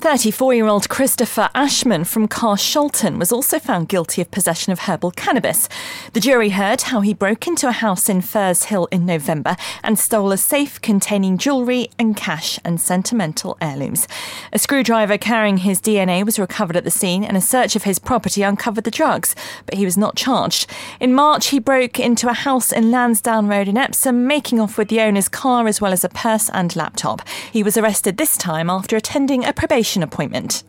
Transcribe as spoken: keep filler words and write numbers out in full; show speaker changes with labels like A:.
A: thirty-four-year-old Christopher Ashman from Carshalton was also found guilty of possession of herbal cannabis. The jury heard how he broke into a house in Firs Hill in November and stole a safe containing jewellery and cash and sentimental heirlooms. A screwdriver carrying his D N A was recovered at the scene, and a search of his property uncovered the drugs, but he was not charged. In March, he broke into a house in Lansdowne Road in Epsom, making off with the owner's car as well as a purse and laptop. He was arrested this time after attending a probation appointment.